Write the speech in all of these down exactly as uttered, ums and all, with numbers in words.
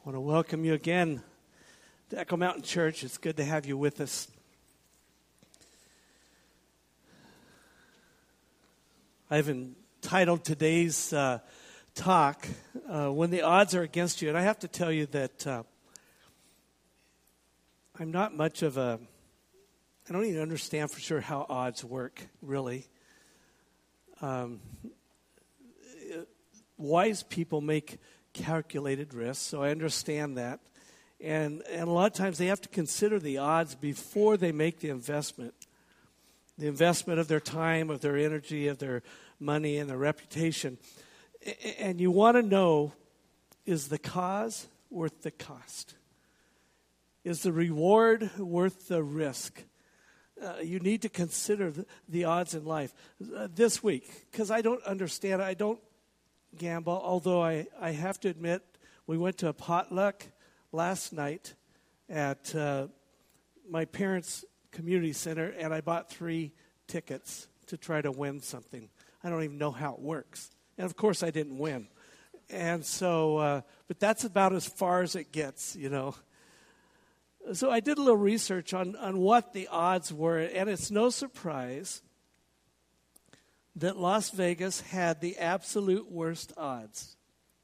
I want to welcome you again to Echo Mountain Church. It's good to have you with us. I've entitled today's uh, talk, uh, When the Odds Are Against You. And I have to tell you that uh, I'm not much of a, I don't even understand for sure how odds work, really. Um, wise people make calculated risks, so I understand that. And and a lot of times they have to consider the odds before they make the investment. The investment of their time, of their energy, of their money, and their reputation. And you want to know, is the cause worth the cost? Is the reward worth the risk? Uh, you need to consider the, the odds in life. Uh, this week, because I don't understand, I don't gamble, although I, I have to admit, we went to a potluck last night at uh, my parents' community center, and I bought three tickets to try to win something. I don't even know how it works. And of course I didn't win. And so, uh, but that's about as far as it gets, you know. So I did a little research on, on what the odds were, and it's no surprise that Las Vegas had the absolute worst odds.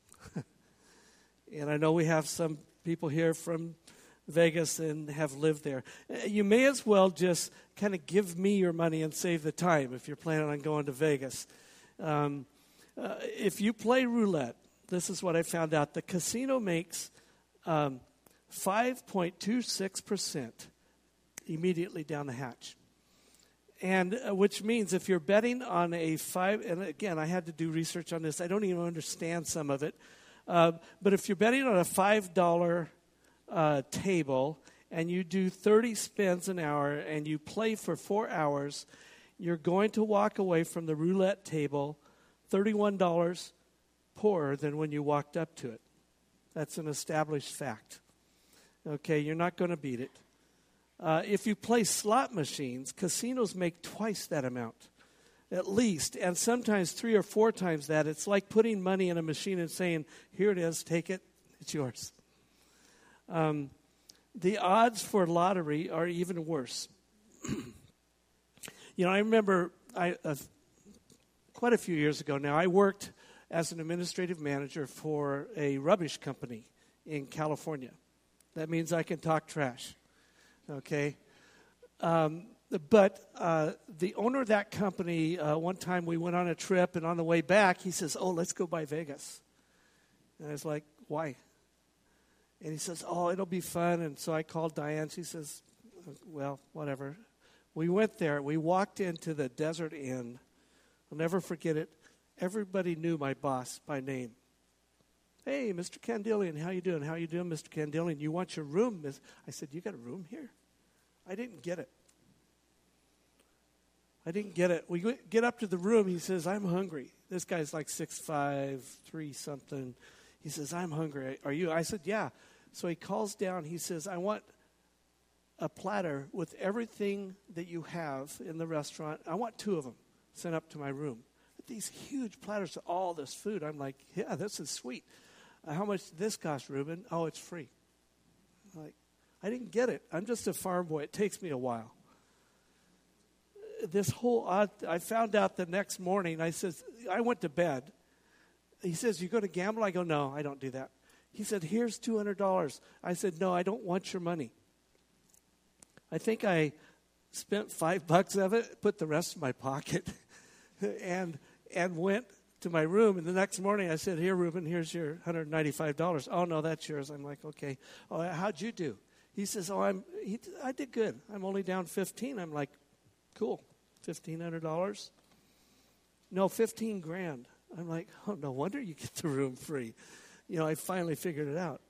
And I know we have some people here from Vegas and have lived there. You may as well just kind of give me your money and save the time if you're planning on going to Vegas. Um, uh, if you play roulette, this is what I found out. The casino makes um, five point two six percent immediately down the hatch. And uh, which means if you're betting on a five, and again, I had to do research on this. I don't even understand some of it. Uh, but if you're betting on a five dollar uh, table and you do thirty spins an hour and you play for four hours, you're going to walk away from the roulette table thirty-one dollars poorer than when you walked up to it. That's an established fact. Okay, you're not going to beat it. Uh, if you play slot machines, casinos make twice that amount, at least, and sometimes three or four times that. It's like putting money in a machine and saying, here it is, take it, it's yours. Um, the odds for lottery are even worse. You know, I remember I, uh, quite a few years ago now, I worked as an administrative manager for a rubbish company in California. That means I can talk trash. Okay, um, but uh, the owner of that company, uh, one time we went on a trip, and on the way back, he says, oh, let's go by Vegas. And I was like, why? And he says, oh, it'll be fun. And so I called Diane. She says, well, whatever. We went there. We walked into the Desert Inn. I'll never forget it. Everybody knew my boss by name. Hey, Mister Candelian, how you doing? How you doing, Mister Candelian? You want your room? I said, you got a room here? I didn't get it. I didn't get it. We get up to the room. He says, I'm hungry. This guy's like six five, three something. He says, I'm hungry. Are you? I said, yeah. So he calls down. He says, I want a platter with everything that you have in the restaurant. I want two of them sent up to my room. These huge platters of all this food. I'm like, yeah, this is sweet. Uh, how much did this cost, Reuben? Oh, it's free. I'm like, I didn't get it. I'm just a farm boy. It takes me a while. This whole odd, I found out the next morning. I says, I went to bed. He says, you go to gamble? I go, no, I don't do that. He said, here's two hundred dollars. I said, no, I don't want your money. I think I spent five bucks of it, put the rest in my pocket, and and went to my room. And the next morning I said, here, Reuben, here's your one hundred ninety-five dollars. Oh, no, that's yours. I'm like, okay. Oh, how'd you do? He says, oh, I'm. He, I did good. I'm only down fifteen. I'm like, cool, fifteen hundred dollars. No, fifteen grand. I'm like, oh, no wonder you get the room free. You know, I finally figured it out.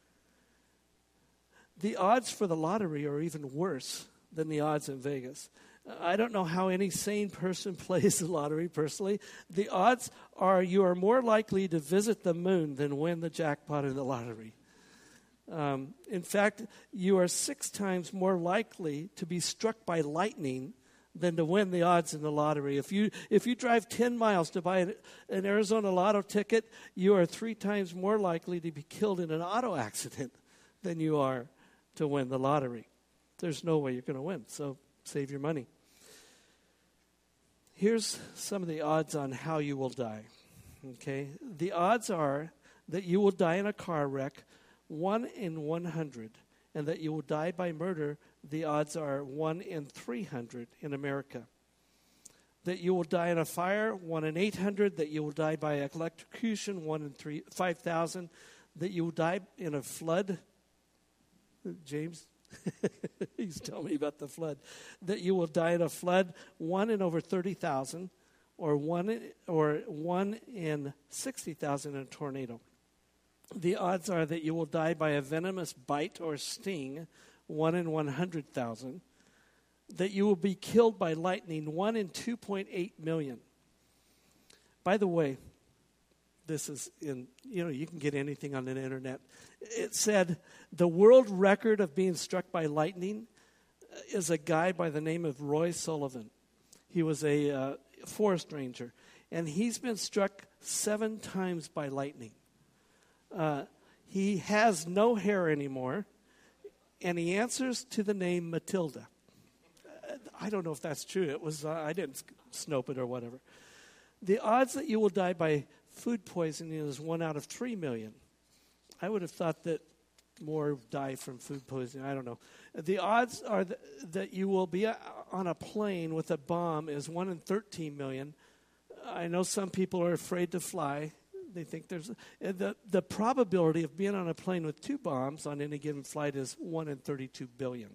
The odds for the lottery are even worse than the odds in Vegas. I don't know how any sane person plays the lottery personally. The odds are you are more likely to visit the moon than win the jackpot in the lottery. Um, in fact, you are six times more likely to be struck by lightning than to win the odds in the lottery. If you if you drive ten miles to buy an, an Arizona lotto ticket, you are three times more likely to be killed in an auto accident than you are to win the lottery. There's no way you're going to win, so save your money. Here's some of the odds on how you will die. Okay, the odds are that you will die in a car wreck, one in one hundred, and that you will die by murder. The odds are one in three hundred in America. That you will die in a fire, one in eight hundred. That you will die by electrocution, one in three, five thousand. That you will die in a flood. James, he's telling me about the flood. That you will die in a flood, one in over thirty thousand, or one in, or one in sixty thousand in a tornado. The odds are that you will die by a venomous bite or sting, one in one hundred thousand. That you will be killed by lightning, one in two point eight million. By the way, this is in, you know, you can get anything on the internet. It said the world record of being struck by lightning is a guy by the name of Roy Sullivan. He was a uh, forest ranger, and he's been struck seven times by lightning. Uh, he has no hair anymore, and he answers to the name Matilda. Uh, I don't know if that's true. It was uh, I didn't snope it or whatever. The odds that you will die by food poisoning is one out of three million. I would have thought that more die from food poisoning. I don't know. The odds are th- that you will be a- on a plane with a bomb is one in thirteen million. I know some people are afraid to fly. They think there's a, the the probability of being on a plane with two bombs on any given flight is one in thirty-two billion.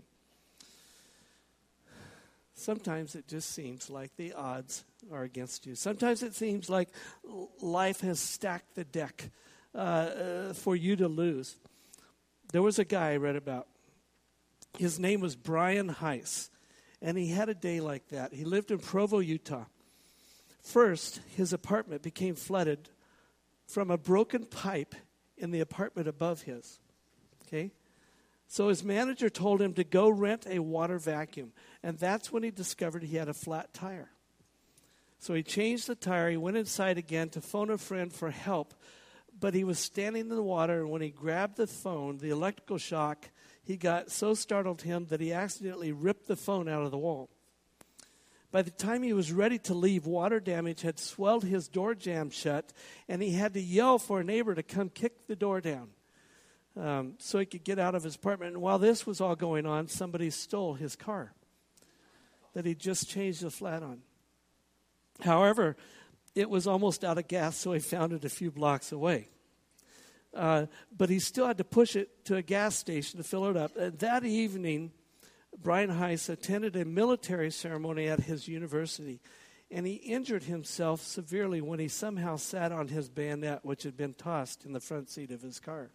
Sometimes it just seems like the odds are against you. Sometimes it seems like life has stacked the deck uh, uh, for you to lose. There was a guy I read about. His name was Brian Heiss, and he had a day like that. He lived in Provo, Utah. First, his apartment became flooded from a broken pipe in the apartment above his. Okay? So his manager told him to go rent a water vacuum. And that's when he discovered he had a flat tire. So he changed the tire. He went inside again to phone a friend for help. But he was standing in the water, and when he grabbed the phone, the electrical shock, he got so startled him that he accidentally ripped the phone out of the wall. By the time he was ready to leave, water damage had swelled his door jamb shut, and he had to yell for a neighbor to come kick the door down um, so he could get out of his apartment. And while this was all going on, somebody stole his car that he just changed the flat on. However, it was almost out of gas, so he found it a few blocks away. Uh, but he still had to push it to a gas station to fill it up. And that evening, Brian Heiss attended a military ceremony at his university, and he injured himself severely when he somehow sat on his bayonet, which had been tossed in the front seat of his car.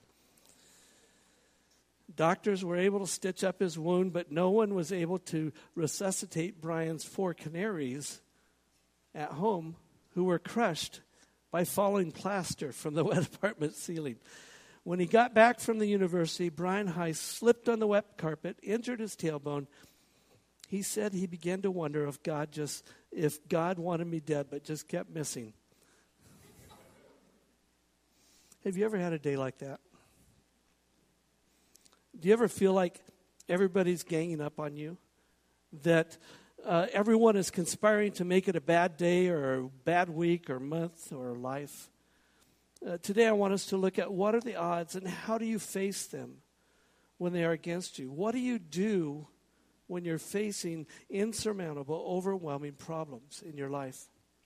Doctors were able to stitch up his wound, but no one was able to resuscitate Brian's four canaries at home who were crushed by falling plaster from the wet apartment ceiling. When he got back from the university, Brian Heiss slipped on the wet carpet, injured his tailbone. He said he began to wonder if God just, if God wanted me dead, but just kept missing. Have you ever had a day like that? Do you ever feel like everybody's ganging up on you? That uh, everyone is conspiring to make it a bad day or a bad week or month or life? Uh, today I want us to look at what are the odds and how do you face them when they are against you? What do you do when you're facing insurmountable, overwhelming problems in your life?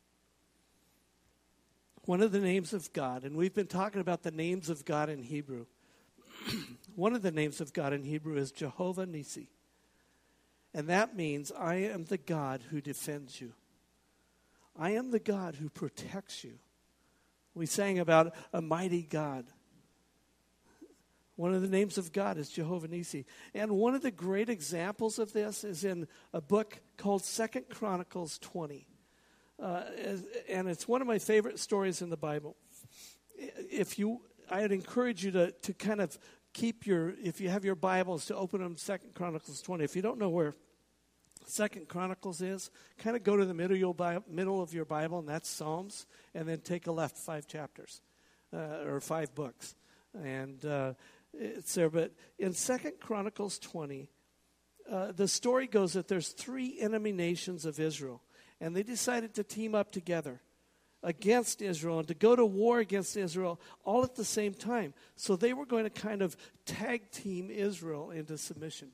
One of the names of God, and we've been talking about the names of God in Hebrew. One of the names of God in Hebrew is Jehovah Nissi. And that means I am the God who defends you. I am the God who protects you. We sang about a mighty God. One of the names of God is Jehovah Nissi. And one of the great examples of this is in a book called Second Chronicles twenty. Uh, and it's one of my favorite stories in the Bible. If you, I'd encourage you to, to kind of keep your, if you have your Bibles, to open them Second Chronicles twenty. If you don't know where Second Chronicles is, kind of go to the middle of, your Bible, middle of your Bible, and that's Psalms, and then take a left five chapters, uh, or five books. And uh, it's there. But in Second Chronicles twenty, uh, the story goes that there's three enemy nations of Israel, and they decided to team up together against Israel and to go to war against Israel all at the same time. So they were going to kind of tag team Israel into submission.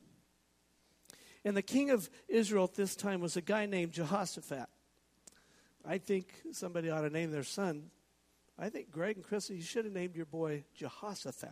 And the king of Israel at this time was a guy named Jehoshaphat. I think somebody ought to name their son. I think Greg and Chris, you should have named your boy Jehoshaphat.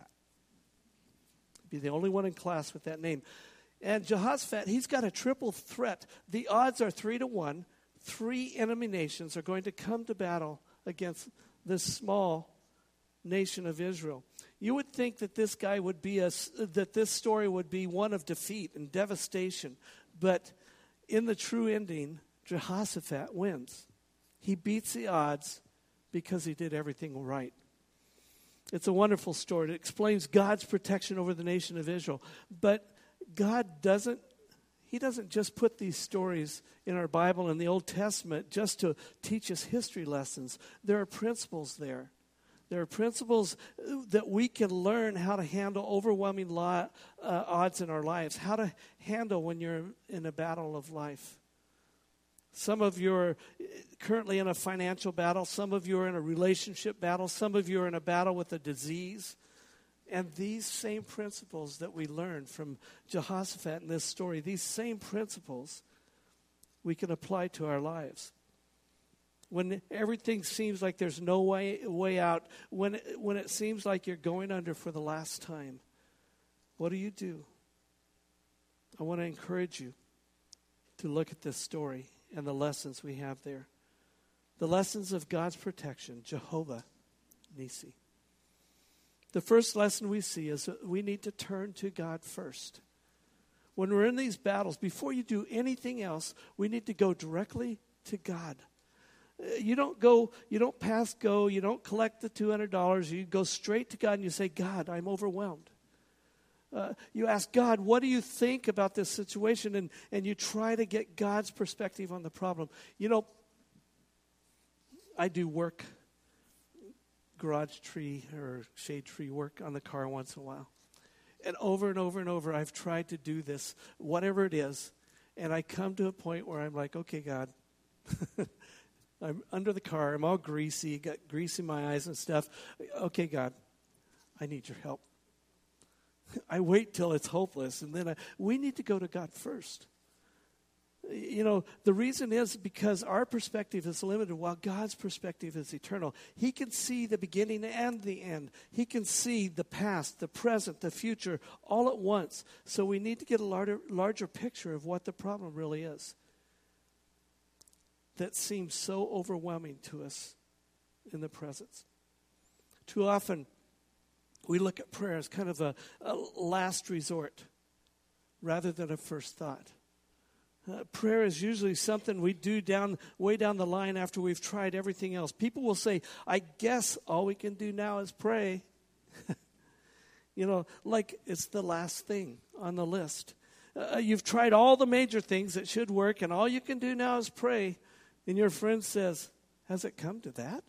Be the only one in class with that name. And Jehoshaphat, he's got a triple threat. The odds are three to one. Three enemy nations are going to come to battle against this small nation of Israel. You would think that this guy would be a, that this story would be one of defeat and devastation. But in the true ending, Jehoshaphat wins. He beats the odds because he did everything right. It's a wonderful story. It explains God's protection over the nation of Israel. But God doesn't, he doesn't just put these stories in our Bible in the Old Testament just to teach us history lessons. There are principles there. There are principles that we can learn how to handle overwhelming lo- uh, odds in our lives, how to handle when you're in a battle of life. Some of you are currently in a financial battle. Some of you are in a relationship battle. Some of you are in a battle with a disease. And these same principles that we learned from Jehoshaphat in this story, these same principles we can apply to our lives. When everything seems like there's no way way out, when when it seems like you're going under for the last time, what do you do? I want to encourage you to look at this story and the lessons we have there. The lessons of God's protection, Jehovah Nissi. The first lesson we see is that we need to turn to God first. When we're in these battles, before you do anything else, we need to go directly to God. You don't go, you don't pass go, you don't collect the two hundred dollars. You go straight to God and you say, God, I'm overwhelmed. Uh, you ask God, what do you think about this situation? And, and you try to get God's perspective on the problem. You know, I do work, garage tree or shade tree work on the car once in a while. And over and over and over, I've tried to do this, whatever it is. And I come to a point where I'm like, okay, God, I'm under the car. I'm all greasy, got grease in my eyes and stuff. Okay, God, I need your help. I wait till it's hopeless, and then I, we need to go to God first. You know, the reason is because our perspective is limited while God's perspective is eternal. He can see the beginning and the end. He can see the past, the present, the future all at once. So we need to get a larger, larger picture of what the problem really is that seems so overwhelming to us in the present. Too often, we look at prayer as kind of a, a last resort rather than a first thought. Uh, prayer is usually something we do down way down the line after we've tried everything else. People will say, I guess all we can do now is pray. You know, like it's the last thing on the list. Uh, you've tried all the major things that should work, and all you can do now is pray. And your friend says, has it come to that?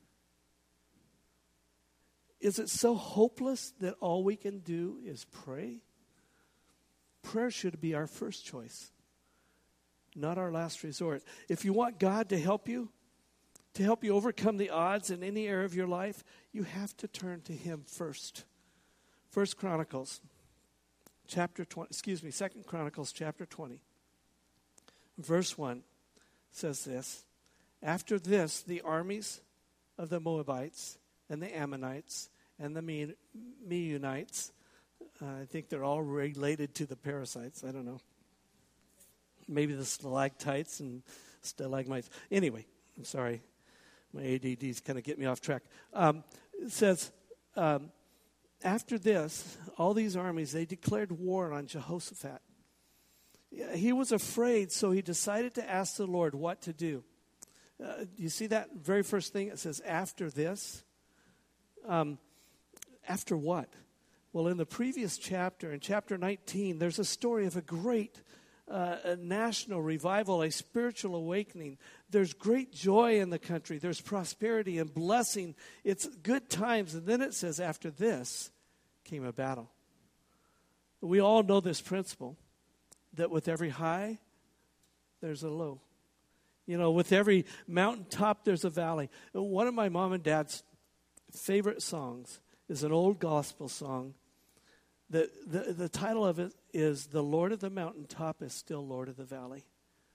Is it so hopeless that all we can do is pray? Prayer should be our first choice, not our last resort. If you want God to help you, to help you overcome the odds in any area of your life, you have to turn to Him first. First Chronicles, chapter twenty, excuse me, Second Chronicles, chapter twenty, verse one. Says this, after this, the armies of the Moabites and the Ammonites and the Me- Meunites, uh, I think they're all related to the parasites, I don't know. Maybe the stalactites and stalagmites. Anyway, I'm sorry, my A D D's kind of get me off track. Um, it says, um, after this, all these armies, they declared war on Jehoshaphat. He was afraid, so he decided to ask the Lord what to do. Uh, you see that very first thing? It says, after this. Um, after what? Well, in the previous chapter, in chapter nineteen, there's a story of a great uh, a national revival, a spiritual awakening. There's great joy in the country. There's prosperity and blessing. It's good times. And then it says, after this came a battle. We all know this principle, that with every high, there's a low. You know, with every mountaintop, there's a valley. One of my mom and dad's favorite songs is an old gospel song. The, the, the title of it is, "The Lord of the Mountaintop is Still Lord of the Valley."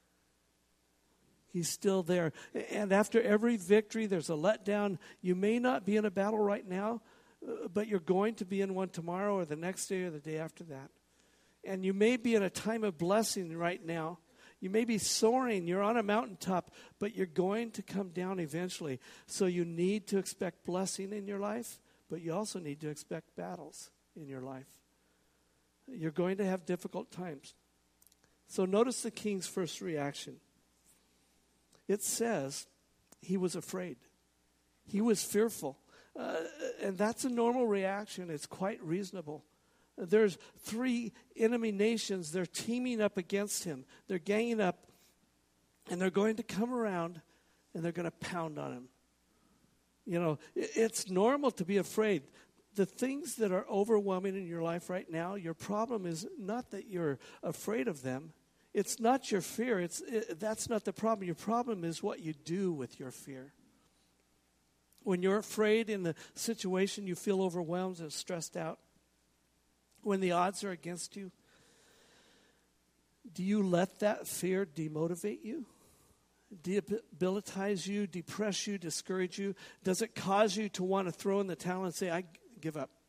He's still there. And after every victory, there's a letdown. You may not be in a battle right now, uh, but you're going to be in one tomorrow or the next day or the day after that. And you may be in a time of blessing right now. You may be soaring. You're on a mountaintop, but you're going to come down eventually. So you need to expect blessing in your life, but you also need to expect battles in your life. You're going to have difficult times. So notice the king's first reaction. It says he was afraid. He was fearful. Uh, and that's a normal reaction. It's quite reasonable. There's three enemy nations. They're teaming up against him. They're ganging up, and they're going to come around, and they're going to pound on him. You know, it's normal to be afraid. The things that are overwhelming in your life right now, your problem is not that you're afraid of them. It's not your fear. It's it, that's not the problem. Your problem is what you do with your fear. When you're afraid in the situation, you feel overwhelmed and stressed out. When the odds are against you, do you let that fear demotivate you? Debilitize you, depress you, discourage you? Does it cause you to want to throw in the towel and say, I give up?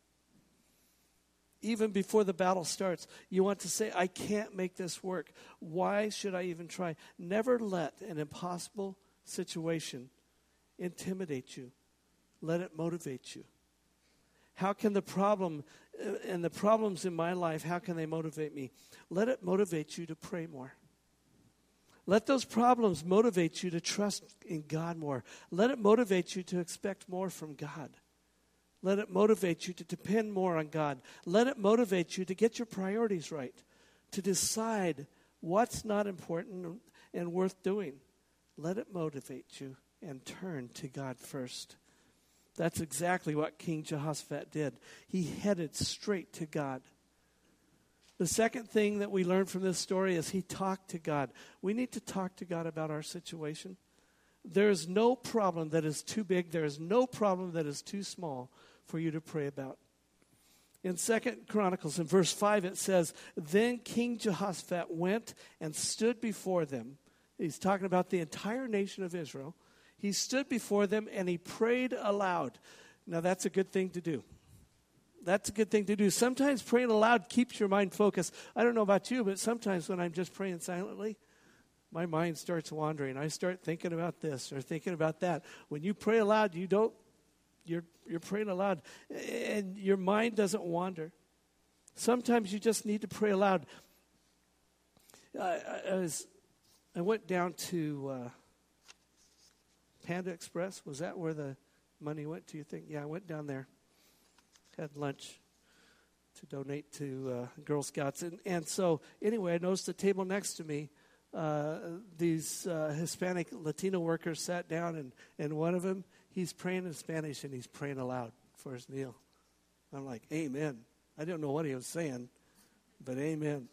Even before the battle starts, you want to say, I can't make this work. Why should I even try? Never let an impossible situation intimidate you. Let it motivate you. How can the problem uh, and the problems in my life, how can they motivate me? Let it motivate you to pray more. Let those problems motivate you to trust in God more. Let it motivate you to expect more from God. Let it motivate you to depend more on God. Let it motivate you to get your priorities right, to decide what's not important and worth doing. Let it motivate you and turn to God first. That's exactly what King Jehoshaphat did. He headed straight to God. The second thing that we learn from this story is he talked to God. We need to talk to God about our situation. There is no problem that is too big. There is no problem that is too small for you to pray about. In Second Chronicles, in verse five, it says, "Then King Jehoshaphat went and stood before them." He's talking about the entire nation of Israel. He stood before them and he prayed aloud. Now, that's a good thing to do. That's a good thing to do. Sometimes praying aloud keeps your mind focused. I don't know about you, but sometimes when I'm just praying silently, my mind starts wandering. I start thinking about this or thinking about that. When you pray aloud, you don't, you're, you're praying aloud, and your mind doesn't wander. Sometimes you just need to pray aloud. I, I, I, was, I went down to... Uh, Panda Express, was that where the money went to, you think? Yeah, I went down there, had lunch to donate to uh, Girl Scouts. And, and so, anyway, I noticed the table next to me, uh, these uh, Hispanic Latino workers sat down, and, and one of them, he's praying in Spanish, and he's praying aloud for his meal. I'm like, amen. I didn't know what he was saying, but amen.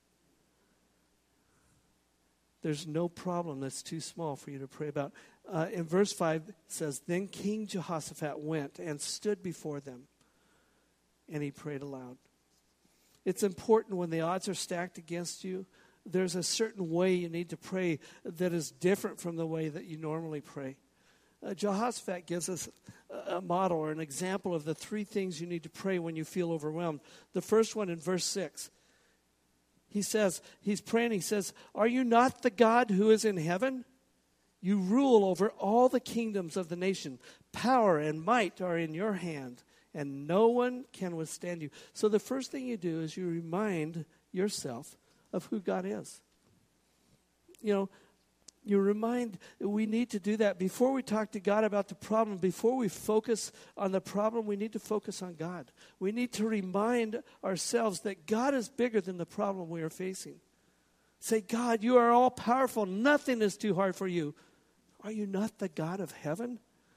There's no problem that's too small for you to pray about. Uh, in verse five, it says, "Then King Jehoshaphat went and stood before them, and he prayed aloud." It's important when the odds are stacked against you, there's a certain way you need to pray that is different from the way that you normally pray. Uh, Jehoshaphat gives us a, a model or an example of the three things you need to pray when you feel overwhelmed. The first one in verse six. He says, he's praying, he says, "Are you not the God who is in heaven? You rule over all the kingdoms of the nation. Power and might are in your hand, and no one can withstand you." So the first thing you do is you remind yourself of who God is. You know, you remind, we need to do that. Before we talk to God about the problem, before we focus on the problem, we need to focus on God. We need to remind ourselves that God is bigger than the problem we are facing. Say, God, you are all powerful. Nothing is too hard for you. Are you not the God of heaven?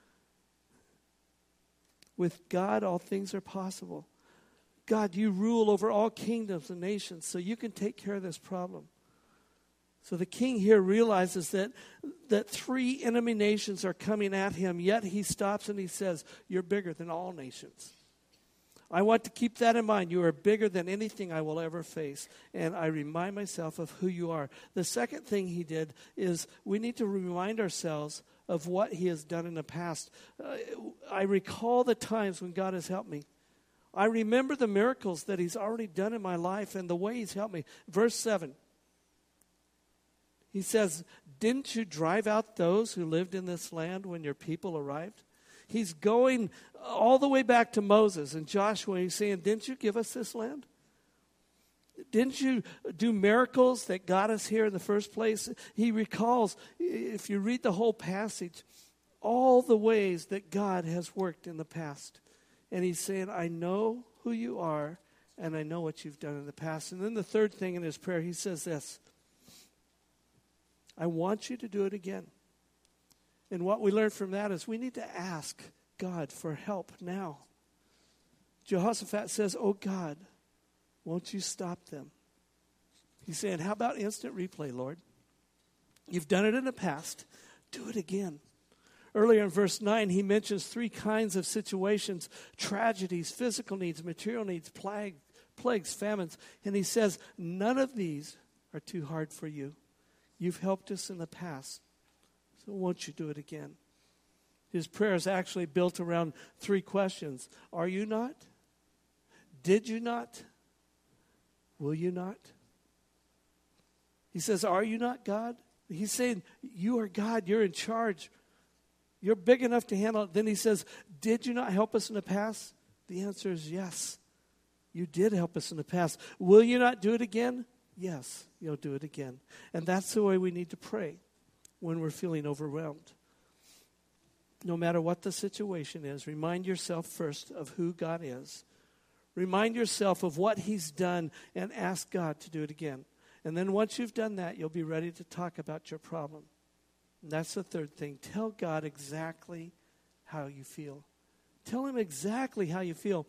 With God, all things are possible. God, you rule over all kingdoms and nations, so you can take care of this problem. So the king here realizes that, that three enemy nations are coming at him, yet he stops and he says, you're bigger than all nations. I want to keep that in mind. You are bigger than anything I will ever face. And I remind myself of who you are. The second thing he did is we need to remind ourselves of what he has done in the past. Uh, I recall the times when God has helped me. I remember the miracles that he's already done in my life and the way he's helped me. Verse seven. He says, didn't you drive out those who lived in this land when your people arrived? He's going all the way back to Moses and Joshua. He's saying, didn't you give us this land? Didn't you do miracles that got us here in the first place? He recalls, if you read the whole passage, all the ways that God has worked in the past. And he's saying, I know who you are, and I know what you've done in the past. And then the third thing in his prayer, he says this, I want you to do it again. And what we learn from that is we need to ask God for help now. Jehoshaphat says, oh God, won't you stop them? He's saying, how about instant replay, Lord? You've done it in the past. Do it again. Earlier in verse nine, he mentions three kinds of situations: tragedies, physical needs, material needs, plague, plagues, famines. And he says, none of these are too hard for you. You've helped us in the past. So won't you do it again? His prayer is actually built around three questions. Are you not? Did you not? Will you not? He says, are you not God? He's saying, you are God. You're in charge. You're big enough to handle it. Then he says, did you not help us in the past? The answer is yes. You did help us in the past. Will you not do it again? Yes, you'll do it again. And that's the way we need to pray when we're feeling overwhelmed. No matter what the situation is, remind yourself first of who God is. Remind yourself of what he's done and ask God to do it again. And then once you've done that, you'll be ready to talk about your problem. And that's the third thing. Tell God exactly how you feel. Tell him exactly how you feel.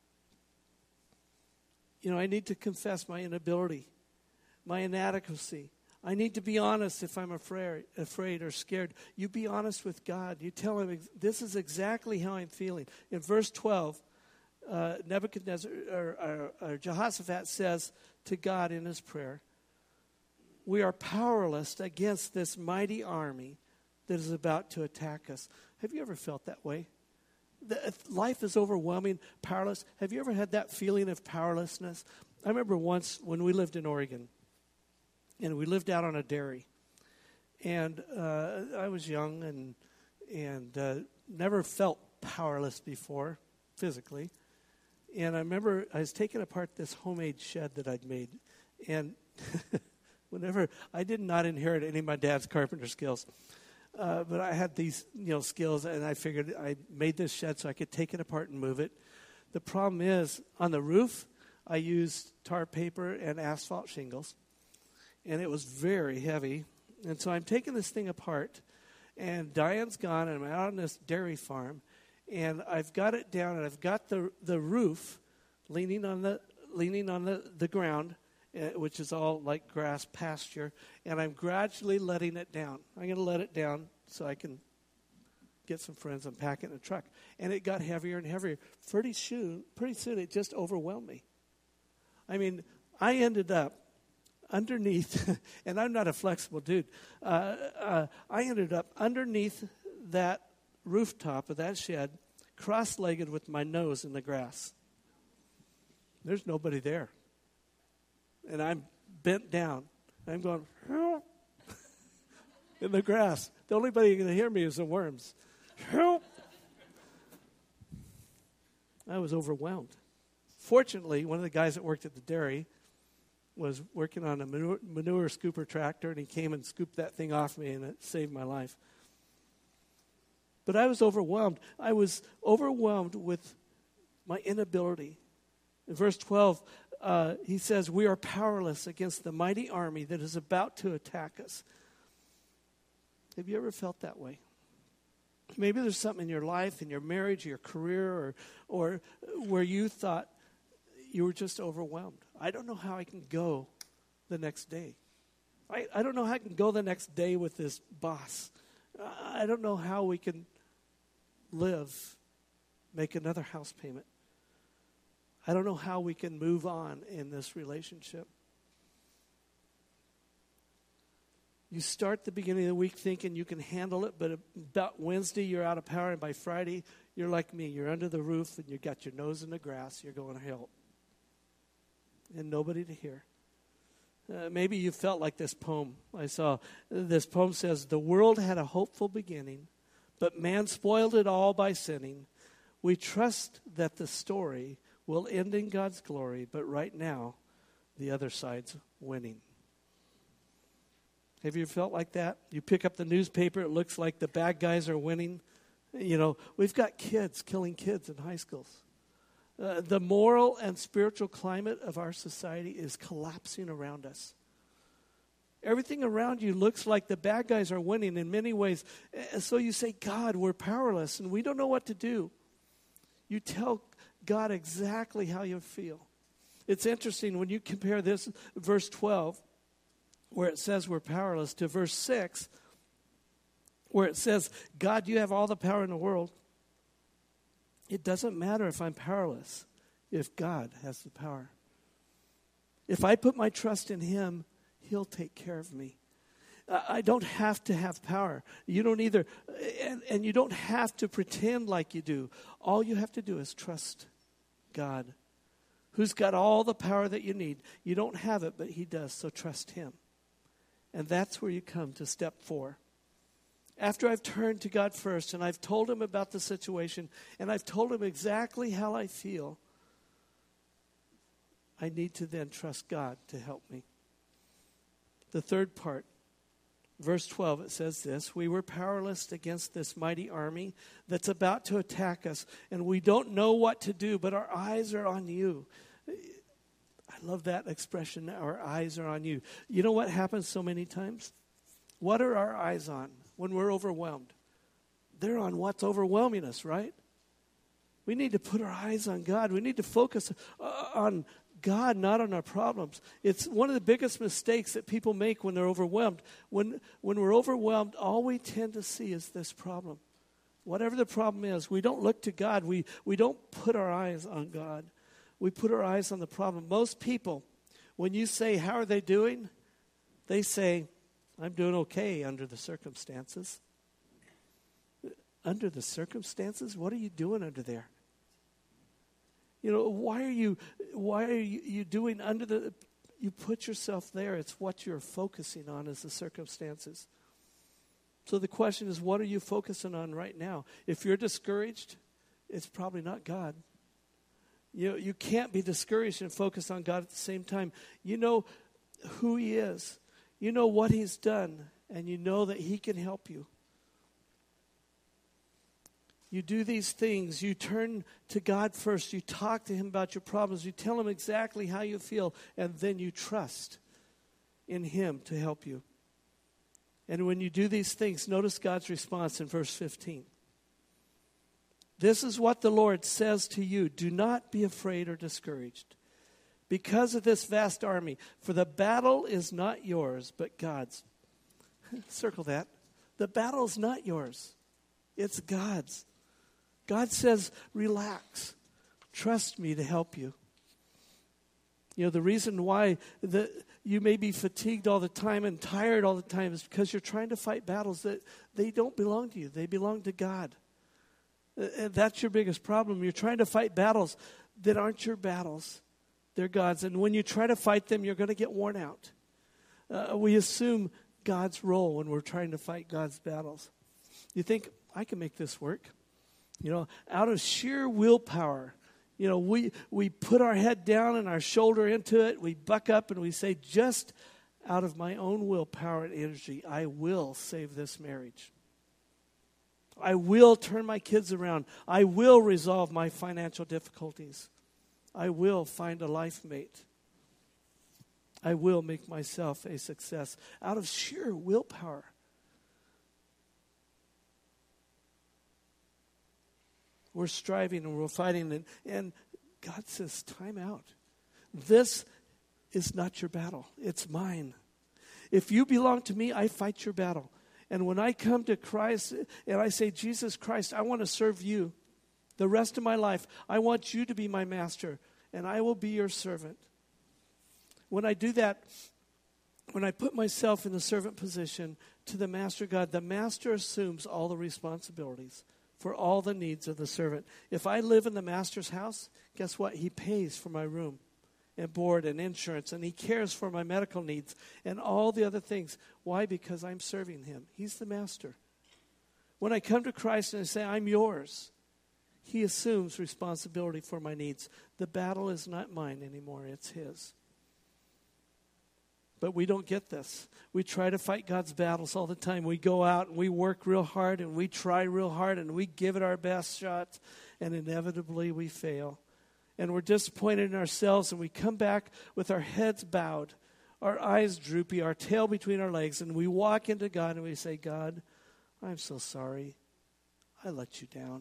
You know, I need to confess my inability, my inadequacy. I need to be honest if I'm afraid, afraid or scared. You be honest with God. You tell him, this is exactly how I'm feeling. In verse twelve, uh, Nebuchadnezzar, or, or, or Jehoshaphat says to God in his prayer, we are powerless against this mighty army that is about to attack us. Have you ever felt that way? The, life is overwhelming, powerless. Have you ever had that feeling of powerlessness? I remember once when we lived in Oregon, and we lived out on a dairy. And uh, I was young and and uh, never felt powerless before, physically. And I remember I was taking apart this homemade shed that I'd made. And whenever, I did not inherit any of my dad's carpenter skills. Uh, but I had these, you know, skills, and I figured I made this shed so I could take it apart and move it. The problem is, on the roof, I used tar paper and asphalt shingles. And it was very heavy. And so I'm taking this thing apart, and Diane's gone, and I'm out on this dairy farm, and I've got it down, and I've got the the roof leaning on the leaning on the, the ground, uh, which is all like grass pasture, and I'm gradually letting it down. I'm going to let it down so I can get some friends and pack it in a truck. And it got heavier and heavier. Pretty soon, pretty soon it just overwhelmed me. I mean, I ended up underneath, and I'm not a flexible dude, uh, uh, I ended up underneath that rooftop of that shed, cross-legged with my nose in the grass. There's nobody there. And I'm bent down. I'm going, help, in the grass. The only body who can hear me is the worms. Help. I was overwhelmed. Fortunately, one of the guys that worked at the dairy was working on a manure, manure scooper tractor, and he came and scooped that thing off me, and it saved my life. But I was overwhelmed. I was overwhelmed with my inability. In verse twelve, uh, he says, we are powerless against the mighty army that is about to attack us. Have you ever felt that way? Maybe there's something in your life, in your marriage, your career, or, or where you thought you were just overwhelmed. I don't know how I can go the next day. I, I don't know how I can go the next day with this boss. I don't know how we can live, make another house payment. I don't know how we can move on in this relationship. You start the beginning of the week thinking you can handle it, but about Wednesday you're out of power, and by Friday you're like me. You're under the roof and you got your nose in the grass. You're going to help. And nobody to hear. Uh, maybe you felt like this poem I saw. This poem says, the world had a hopeful beginning, but man spoiled it all by sinning. We trust that the story will end in God's glory, but right now, the other side's winning. Have you felt like that? You pick up the newspaper, it looks like the bad guys are winning. You know, we've got kids killing kids in high schools. Uh, the moral and spiritual climate of our society is collapsing around us. Everything around you looks like the bad guys are winning in many ways. And so you say, God, we're powerless and we don't know what to do. You tell God exactly how you feel. It's interesting when you compare this, verse twelve, where it says we're powerless, to verse six, where it says, God, you have all the power in the world. It doesn't matter if I'm powerless, if God has the power. If I put my trust in him, he'll take care of me. I don't have to have power. You don't either, and, and you don't have to pretend like you do. All you have to do is trust God, who's got all the power that you need. You don't have it, but he does, so trust him. And that's where you come to step four. After I've turned to God first and I've told him about the situation and I've told him exactly how I feel, I need to then trust God to help me. The third part, verse twelve, it says this, we were powerless against this mighty army that's about to attack us, and we don't know what to do, but our eyes are on you. I love that expression, our eyes are on you. You know what happens so many times? What are our eyes on when we're overwhelmed? They're on what's overwhelming us, right? We need to put our eyes on God. We need to focus uh, on God, not on our problems. It's one of the biggest mistakes that people make when they're overwhelmed. When, when we're overwhelmed, all we tend to see is this problem. Whatever the problem is, we don't look to God. We, we don't put our eyes on God. We put our eyes on the problem. Most people, when you say, how are they doing? They say, I'm doing okay under the circumstances. Under the circumstances? What are you doing under there? You know, why are you why are you, you doing under the, you put yourself there. It's what you're focusing on is the circumstances. So the question is, what are you focusing on right now? If you're discouraged, it's probably not God. You know, you can't be discouraged and focus on God at the same time. You know who he is. You know what he's done, and you know that he can help you. You do these things. You turn to God first. You talk to him about your problems. You tell him exactly how you feel, and then you trust in him to help you. And when you do these things, notice God's response in verse fifteen. This is what the Lord says to you. Do not be afraid or discouraged because of this vast army, for the battle is not yours, but God's. Circle that. The battle is not yours. It's God's. God says, relax. Trust me to help you. You know, the reason why the, you may be fatigued all the time and tired all the time is because you're trying to fight battles that they don't belong to you. They belong to God. And that's your biggest problem. You're trying to fight battles that aren't your battles. They're God's. And when you try to fight them, you're going to get worn out. Uh, we assume God's role when we're trying to fight God's battles. You think, I can make this work. You know, out of sheer willpower, you know, we, we put our head down and our shoulder into it. We buck up and we say, just out of my own willpower and energy, I will save this marriage. I will turn my kids around. I will resolve my financial difficulties. I will find a life mate. I will make myself a success out of sheer willpower. We're striving and we're fighting, and, and God says, time out. This is not your battle. It's mine. If you belong to me, I fight your battle. And when I come to Christ and I say, Jesus Christ, I want to serve you the rest of my life. I want you to be my master, and I will be your servant. When I do that, when I put myself in the servant position to the master God, the master assumes all the responsibilities for all the needs of the servant. If I live in the master's house, guess what? He pays for my room and board and insurance, and he cares for my medical needs and all the other things. Why? Because I'm serving him. He's the master. When I come to Christ and I say, I'm yours, he assumes responsibility for my needs. The battle is not mine anymore. It's his. But we don't get this. We try to fight God's battles all the time. We go out and we work real hard and we try real hard and we give it our best shot, and inevitably we fail. And we're disappointed in ourselves, and we come back with our heads bowed, our eyes droopy, our tail between our legs, and we walk into God and we say, God, I'm so sorry. I let you down.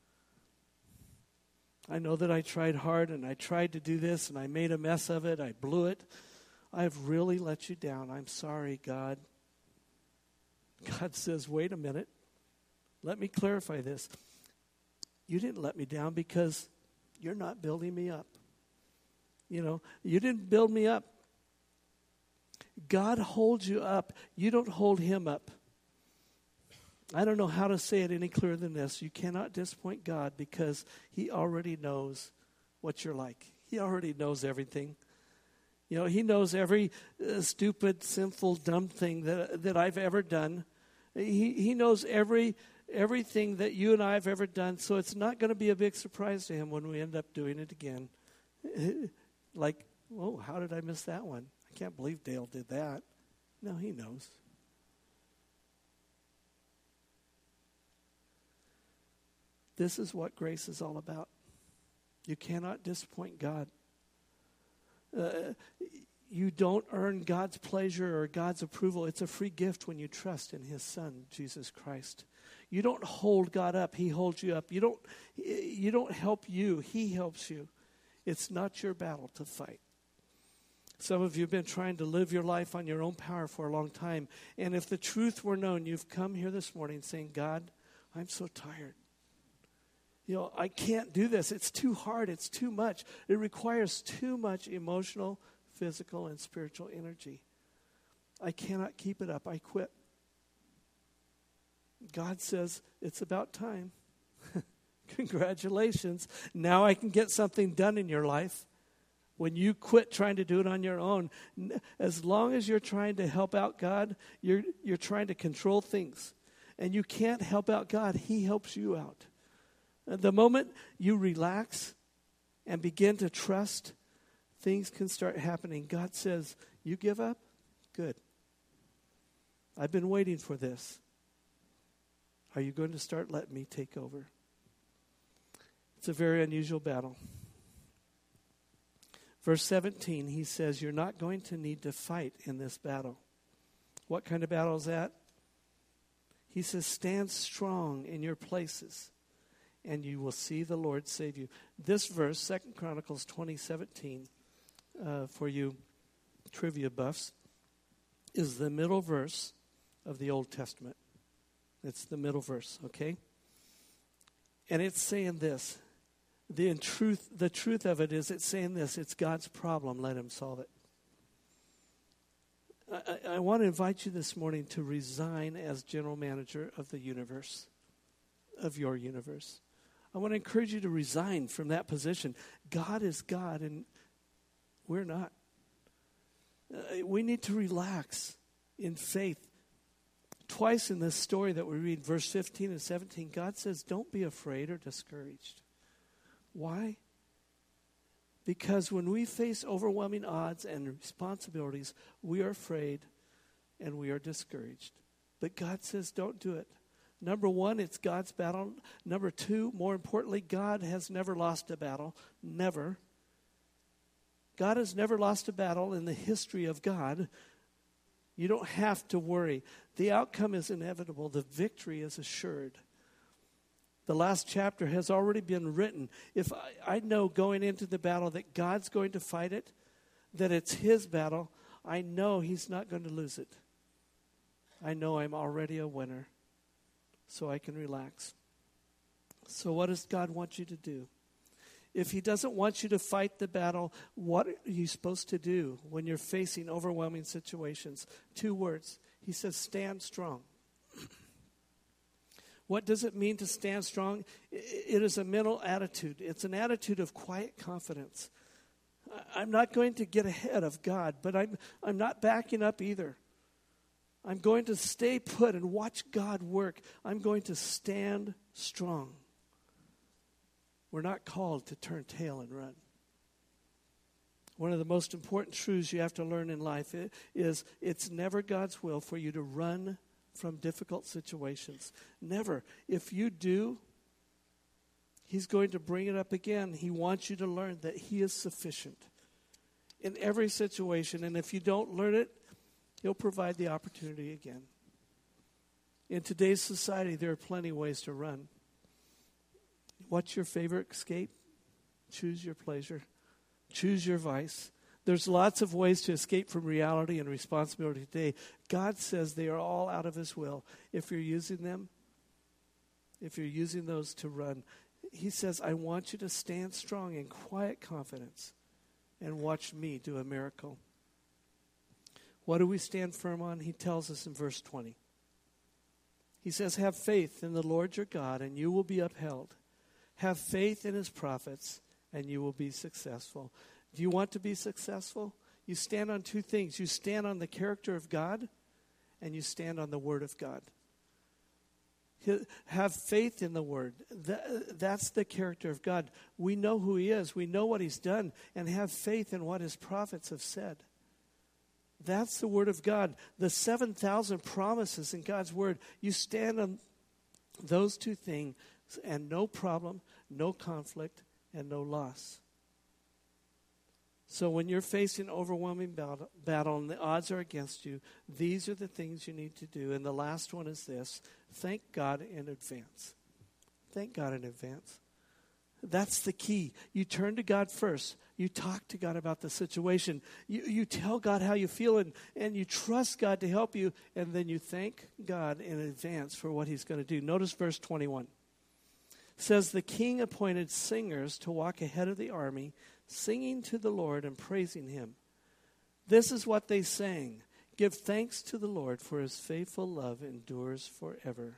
I know that I tried hard and I tried to do this and I made a mess of it. I blew it. I've really let you down. I'm sorry, God. God says, wait a minute. Let me clarify this. You didn't let me down because you're not building me up. You know, you didn't build me up. God holds you up. You don't hold him up. I don't know how to say it any clearer than this. You cannot disappoint God because he already knows what you're like. He already knows everything. You know, he knows every uh, stupid, sinful, dumb thing that that I've ever done. He he knows every everything that you and I have ever done. So it's not going to be a big surprise to him when we end up doing it again. Like, oh, how did I miss that one? I can't believe Dale did that. No, he knows. This is what grace is all about. You cannot disappoint God. Uh, you don't earn God's pleasure or God's approval. It's a free gift when you trust in his Son, Jesus Christ. You don't hold God up. He holds you up. You don't, you don't help you. He helps you. It's not your battle to fight. Some of you have been trying to live your life on your own power for a long time. And if the truth were known, you've come here this morning saying, God, I'm so tired. You know, I can't do this. It's too hard. It's too much. It requires too much emotional, physical, and spiritual energy. I cannot keep it up. I quit. God says, it's about time. Congratulations. Now I can get something done in your life. When you quit trying to do it on your own, as long as you're trying to help out God, you're, you're trying to control things. And you can't help out God. He helps you out. The moment you relax and begin to trust, things can start happening. God says, you give up? Good. I've been waiting for this. Are you going to start letting me take over? It's a very unusual battle. Verse seventeen, he says, you're not going to need to fight in this battle. What kind of battle is that? He says, stand strong in your places, and you will see the Lord save you. This verse, Second Chronicles twenty seventeen, uh, for you trivia buffs, is the middle verse of the Old Testament. It's the middle verse, okay? And it's saying this. The in truth, the truth of it is it's saying this. It's God's problem. Let him solve it. I, I want to invite you this morning to resign as general manager of the universe, of your universe. I want to encourage you to resign from that position. God is God, and we're not. Uh, we need to relax in faith. Twice in this story that we read, verse fifteen and seventeen, God says, don't be afraid or discouraged. Why? Because when we face overwhelming odds and responsibilities, we are afraid and we are discouraged. But God says, don't do it. Number one, it's God's battle. Number two, more importantly, God has never lost a battle. Never. God has never lost a battle in the history of God. You don't have to worry. The outcome is inevitable. The victory is assured. The last chapter has already been written. If I, I know going into the battle that God's going to fight it, that it's his battle, I know he's not going to lose it. I know I'm already a winner, so I can relax. So what does God want you to do? If he doesn't want you to fight the battle, what are you supposed to do when you're facing overwhelming situations? Two words. He says, stand strong. What does it mean to stand strong? It is a mental attitude. It's an attitude of quiet confidence. I'm not going to get ahead of God, but I'm, I'm not backing up either. I'm going to stay put and watch God work. I'm going to stand strong. We're not called to turn tail and run. One of the most important truths you have to learn in life is it's never God's will for you to run from difficult situations. Never. If you do, he's going to bring it up again. He wants you to learn that he is sufficient in every situation. And if you don't learn it, he'll provide the opportunity again. In today's society, there are plenty of ways to run. What's your favorite escape? Choose your pleasure. Choose your vice. There's lots of ways to escape from reality and responsibility today. God says they are all out of his will. If you're using them, if you're using those to run, he says, I want you to stand strong in quiet confidence and watch me do a miracle. What do we stand firm on? He tells us in verse twenty. He says, have faith in the Lord your God, and you will be upheld. Have faith in his prophets, and you will be successful. Do you want to be successful? You stand on two things. You stand on the character of God, and you stand on the word of God. Have faith in the word. That, that's the character of God. We know who he is. We know what he's done, and have faith in what his prophets have said. That's the word of God. The seven thousand promises in God's word. You stand on those two things, and no problem, no conflict, and no loss. So when you're facing overwhelming battle, battle and the odds are against you, these are the things you need to do. And the last one is this. Thank God in advance. Thank God in advance. That's the key. You turn to God first. You talk to God about the situation. You, you tell God how you feel, and, and you trust God to help you, and then you thank God in advance for what he's going to do. Notice verse twenty-one. It says, the king appointed singers to walk ahead of the army, singing to the Lord and praising him. This is what they sang. Give thanks to the Lord, for his faithful love endures forever.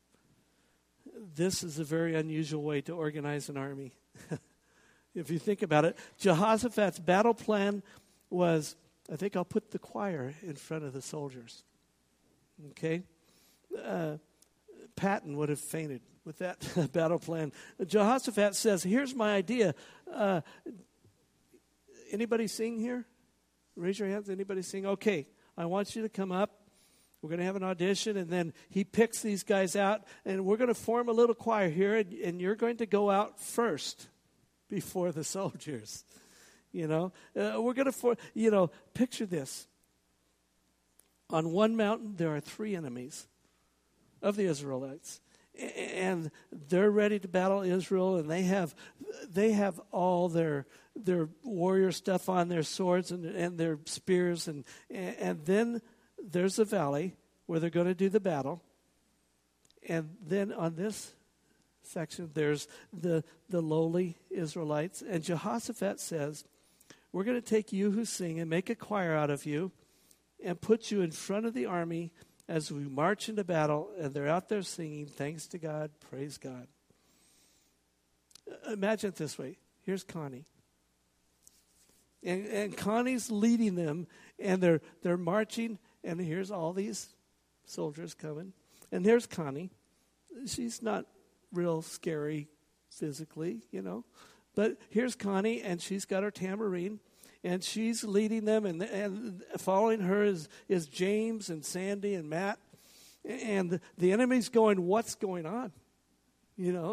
This is a very unusual way to organize an army. If you think about it, Jehoshaphat's battle plan was, I think I'll put the choir in front of the soldiers. Okay? Uh, Patton would have fainted with that battle plan. Jehoshaphat says, here's my idea. Uh, anybody sing here? Raise your hands. Anybody sing? Okay, I want you to come up. We're going to have an audition, and then he picks these guys out, and we're going to form a little choir here, and, and you're going to go out first before the soldiers. You know, uh, we're going to, for, you know, picture this. On one mountain, there are three enemies of the Israelites, and they're ready to battle Israel, and they have they have all their their warrior stuff on, their swords and, and their spears, and and then there's a valley where they're going to do the battle, and then on this section there's the the lowly Israelites, and Jehoshaphat says, we're going to take you who sing and make a choir out of you and put you in front of the army as we march into battle, and they're out there singing, thanks to God, praise God. Imagine it this way. Here's Connie. And, and Connie's leading them, and they're they're marching, and here's all these soldiers coming. And there's Connie. She's not real scary physically, you know. But here's Connie, and she's got her tambourine, and she's leading them, and, and following her is, is James and Sandy and Matt. And the, the enemy's going, what's going on? You know?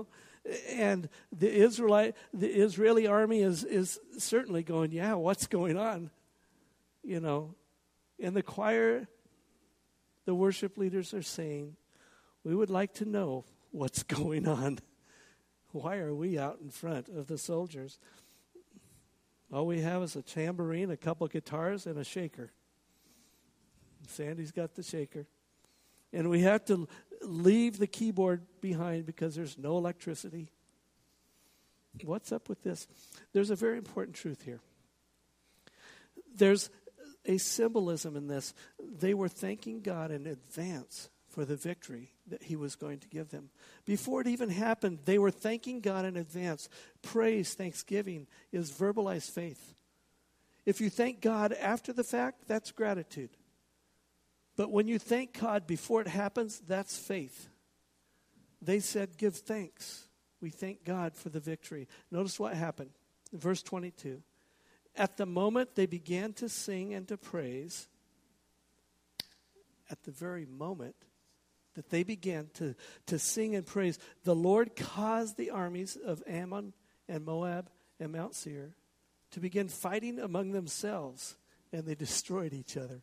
And the Israelite, the Israeli army is, is certainly going, yeah, what's going on? You know, in the choir, the worship leaders are saying, we would like to know what's going on. Why are we out in front of the soldiers? All we have is a tambourine, a couple guitars, and a shaker. Sandy's got the shaker. And we have to leave the keyboard behind because there's no electricity. What's up with this? There's a very important truth here. There's a symbolism in this. They were thanking God in advance for the victory that he was going to give them. Before it even happened, they were thanking God in advance. Praise, thanksgiving is verbalized faith. If you thank God after the fact, that's gratitude. But when you thank God before it happens, that's faith. They said, give thanks. We thank God for the victory. Notice what happened. In verse twenty-two. At the moment they began to sing and to praise, at the very moment that they began to, to sing and praise, the Lord caused the armies of Ammon and Moab and Mount Seir to begin fighting among themselves, and they destroyed each other.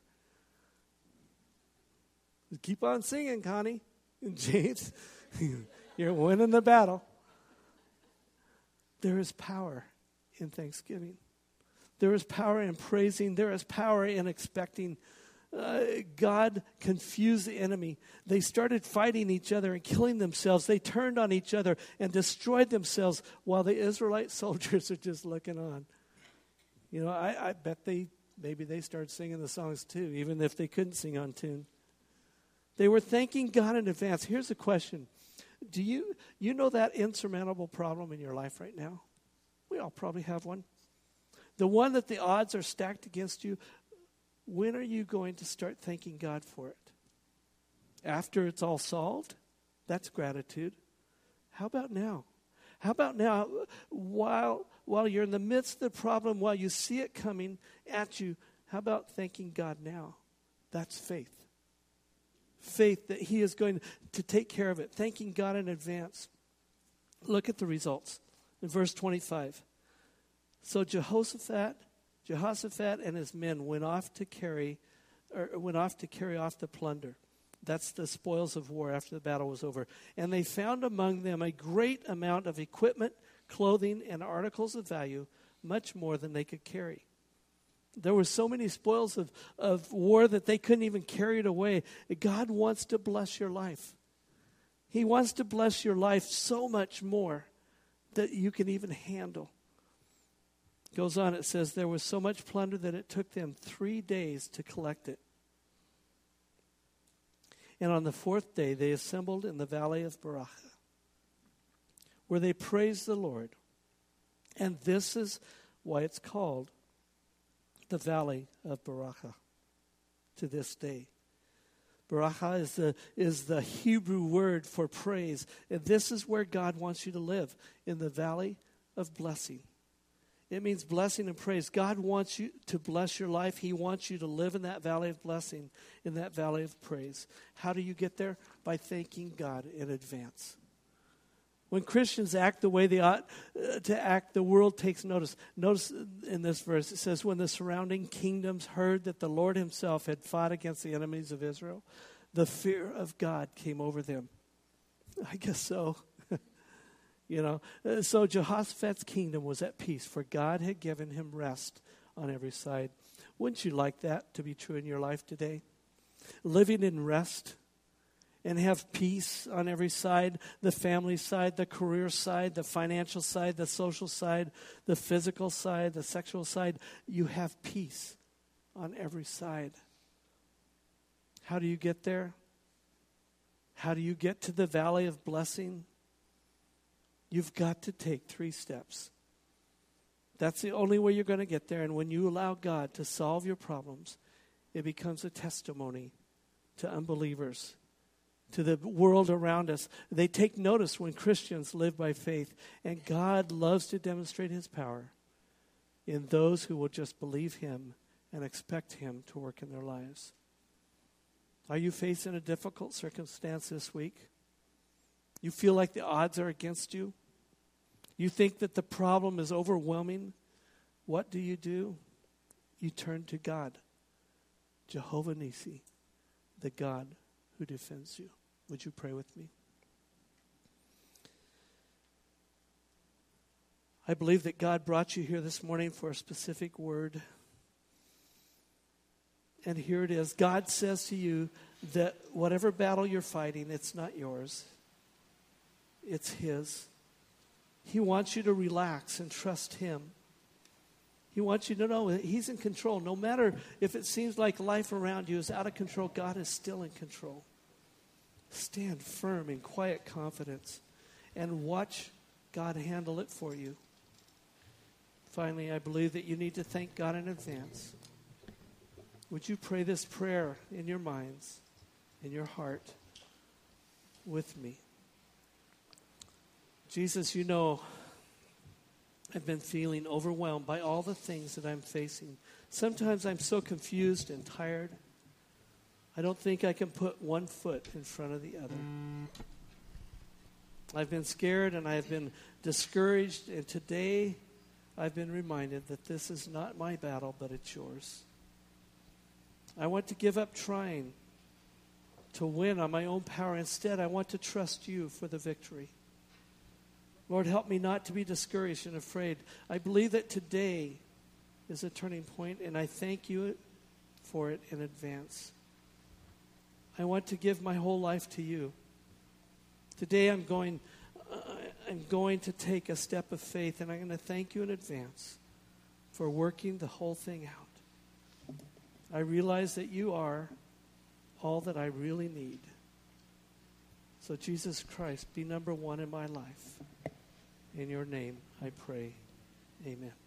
Keep on singing, Connie and James. You're winning the battle. There is power in thanksgiving. There is power in praising. There is power in expecting. Uh, God confused the enemy. They started fighting each other and killing themselves. They turned on each other and destroyed themselves while the Israelite soldiers are just looking on. You know, I, I bet they, maybe they started singing the songs too, even if they couldn't sing on tune. They were thanking God in advance. Here's a question. Do you, you know that insurmountable problem in your life right now? We all probably have one. The one that the odds are stacked against you. When are you going to start thanking God for it? After it's all solved? That's gratitude. How about now? How about now, while, while you're in the midst of the problem, while you see it coming at you, how about thanking God now? That's faith. Faith that he is going to take care of it. Thanking God in advance. Look at the results. In verse twenty-five. So Jehoshaphat, Jehoshaphat and his men went off to carry, or went off to carry off the plunder. That's the spoils of war after the battle was over. And they found among them a great amount of equipment, clothing, and articles of value, much more than they could carry. There were so many spoils of, of war that they couldn't even carry it away. God wants to bless your life. He wants to bless your life so much more that you can even handle. It goes on, it says, there was so much plunder that it took them three days to collect it. And on the fourth day, they assembled in the valley of Berachah, where they praised the Lord. And this is why it's called the valley of Berachah to this day. Berachah is the, is the Hebrew word for praise. And this is where God wants you to live, in the valley of blessing. It means blessing and praise. God wants you to bless your life. He wants you to live in that valley of blessing, in that valley of praise. How do you get there? By thanking God in advance. When Christians act the way they ought uh, to act, the world takes notice. Notice in this verse, it says, when the surrounding kingdoms heard that the Lord himself had fought against the enemies of Israel, the fear of God came over them. I guess so. You know, uh, so Jehoshaphat's kingdom was at peace, for God had given him rest on every side. Wouldn't you like that to be true in your life today? Living in rest and have peace on every side, the family side, the career side, the financial side, the social side, the physical side, the sexual side. You have peace on every side. How do you get there? How do you get to the valley of blessing? You've got to take three steps. That's the only way you're going to get there. And when you allow God to solve your problems, it becomes a testimony to unbelievers, to the world around us. They take notice when Christians live by faith. And God loves to demonstrate his power in those who will just believe him and expect him to work in their lives. Are you facing a difficult circumstance this week? You feel like the odds are against you? You think that the problem is overwhelming. What do you do? You turn to God, Jehovah Nissi, the God who defends you. Would you pray with me? I believe that God brought you here this morning for a specific word. And here it is. God says to you that whatever battle you're fighting, it's not yours. It's His. He wants you to relax and trust Him. He wants you to know that He's in control. No matter if it seems like life around you is out of control, God is still in control. Stand firm in quiet confidence and watch God handle it for you. Finally, I believe that you need to thank God in advance. Would you pray this prayer in your minds, in your heart, with me? Jesus, you know I've been feeling overwhelmed by all the things that I'm facing. Sometimes I'm so confused and tired. I don't think I can put one foot in front of the other. I've been scared and I've been discouraged, and today I've been reminded that this is not my battle, but it's yours. I want to give up trying to win on my own power. Instead, I want to trust you for the victory. Lord, help me not to be discouraged and afraid. I believe that today is a turning point, and I thank you for it in advance. I want to give my whole life to you. Today I'm going, uh, I'm going to take a step of faith, and I'm going to thank you in advance for working the whole thing out. I realize that you are all that I really need. So Jesus Christ, be number one in my life. In your name I pray. Amen.